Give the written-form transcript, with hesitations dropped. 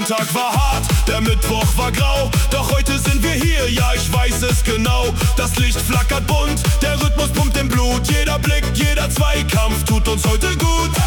Montag war hart, der Mittwoch war grau. Doch heute sind wir hier, ja ich weiß es genau. Das Licht flackert bunt, der Rhythmus pumpt im Blut. Jeder Blick, jeder Zweikampf tut uns heute gut.